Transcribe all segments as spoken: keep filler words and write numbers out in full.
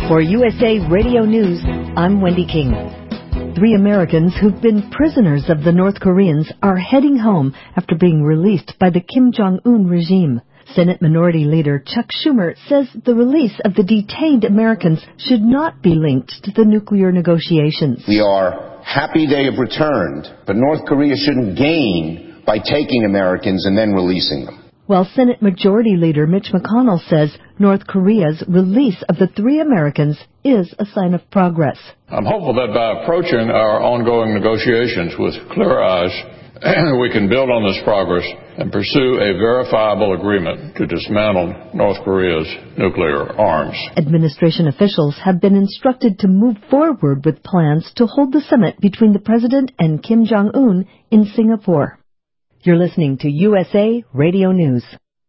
For U S A Radio News, I'm Wendy King. Three Americans who've been prisoners of the North Koreans are heading home after being released by the Kim Jong-un regime. Senate Minority Leader Chuck Schumer says the release of the detained Americans should not be linked to the nuclear negotiations. We are happy they have returned, but North Korea shouldn't gain by taking Americans and then releasing them. While Senate Majority Leader Mitch McConnell says North Korea's release of the three Americans is a sign of progress. I'm hopeful that by approaching our ongoing negotiations with clear eyes, we can build on this progress and pursue a verifiable agreement to dismantle North Korea's nuclear arms. Administration officials have been instructed to move forward with plans to hold the summit between the president and Kim Jong-un in Singapore. You're listening to U S A Radio News.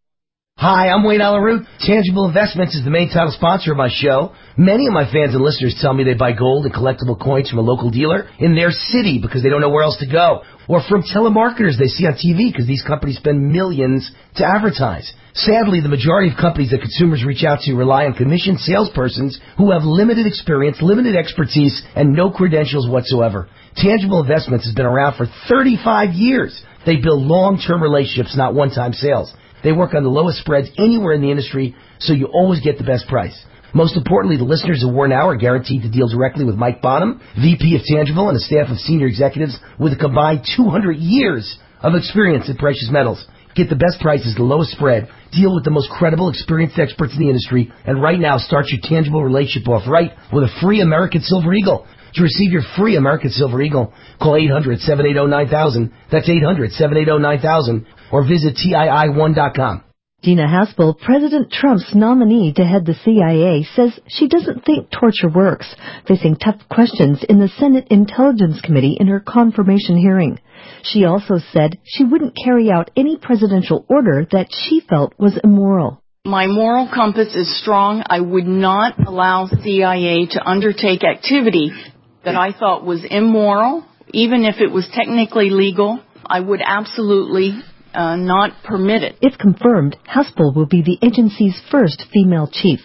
Hi, I'm Wayne Alaroot. Tangible Investments is the main title sponsor of my show. Many of my fans and listeners tell me they buy gold and collectible coins from a local dealer in their city because they don't know where else to go. Or from telemarketers they see on T V because these companies spend millions to advertise. Sadly, the majority of companies that consumers reach out to rely on commissioned salespersons who have limited experience, limited expertise, and no credentials whatsoever. Tangible Investments has been around for thirty-five years. They build long-term relationships, not one-time sales. They work on the lowest spreads anywhere in the industry, so you always get the best price. Most importantly, the listeners of War Now are guaranteed to deal directly with Mike Bonham, V P of Tangible, and a staff of senior executives with a combined two hundred years of experience in precious metals. Get the best prices, the lowest spread, deal with the most credible, experienced experts in the industry, and right now start your Tangible relationship off right with a free American Silver Eagle. To receive your free American Silver Eagle, call eight hundred, seven eight zero, nine thousand. That's eight hundred, seven eight zero, nine thousand. Or visit T I I one dot com. Gina Haspel, President Trump's nominee to head the C I A, says she doesn't think torture works, facing tough questions in the Senate Intelligence Committee in her confirmation hearing. She also said she wouldn't carry out any presidential order that she felt was immoral. My moral compass is strong. I would not allow C I A to undertake activity that I thought was immoral, even if it was technically legal. I would absolutely uh, not permit it. If confirmed, Haspel will be the agency's first female chief.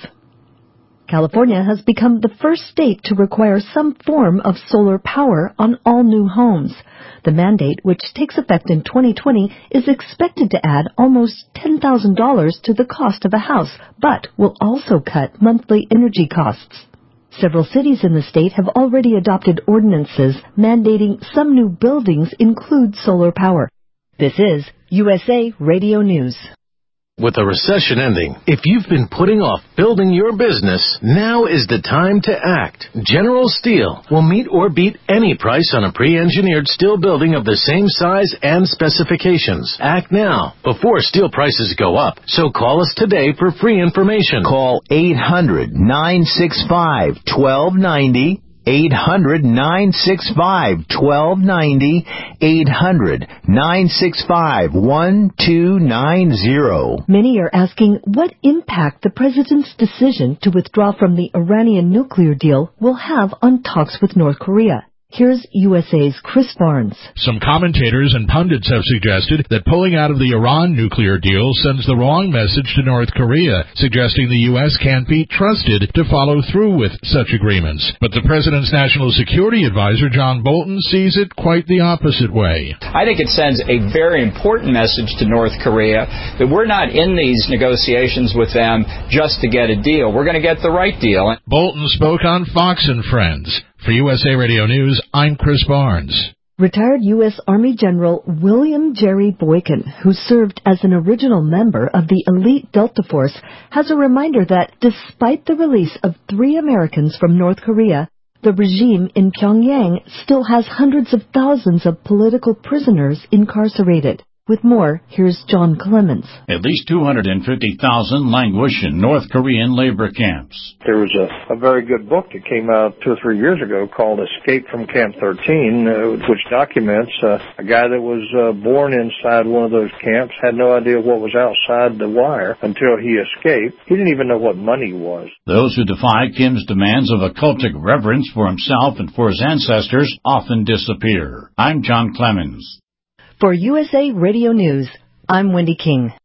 California has become the first state to require some form of solar power on all new homes. The mandate, which takes effect in twenty twenty, is expected to add almost ten thousand dollars to the cost of a house, but will also cut monthly energy costs. Several cities in the state have already adopted ordinances mandating some new buildings include solar power. This is U S A Radio News. With the recession ending, if you've been putting off building your business, now is the time to act. General Steel will meet or beat any price on a pre-engineered steel building of the same size and specifications. Act now, before steel prices go up. So call us today for free information. Call eight hundred, nine six five, one two nine zero. eight hundred, nine six five, one two nine zero. eight hundred, nine six five, one two nine zero. Many are asking what impact the president's decision to withdraw from the Iranian nuclear deal will have on talks with North Korea. Here's U S A's Chris Barnes. Some commentators and pundits have suggested that pulling out of the Iran nuclear deal sends the wrong message to North Korea, suggesting the U S can't be trusted to follow through with such agreements. But the president's national security advisor, John Bolton, sees it quite the opposite way. I think it sends a very important message to North Korea that we're not in these negotiations with them just to get a deal. We're going to get the right deal. Bolton spoke on Fox and Friends. For U S A Radio News, I'm Chris Barnes. Retired U S Army General William Jerry Boykin, who served as an original member of the elite Delta Force, has a reminder that despite the release of three Americans from North Korea, the regime in Pyongyang still has hundreds of thousands of political prisoners incarcerated. With more, here's John Clemens. At least two hundred fifty thousand languish in North Korean labor camps. There was a, a very good book that came out two or three years ago called Escape from Camp thirteen, uh, which documents uh, a guy that was uh, born inside one of those camps, had no idea what was outside the wire until he escaped. He didn't even know what money was. Those who defy Kim's demands of occultic reverence for himself and for his ancestors often disappear. I'm John Clemens. For U S A Radio News, I'm Wendy King.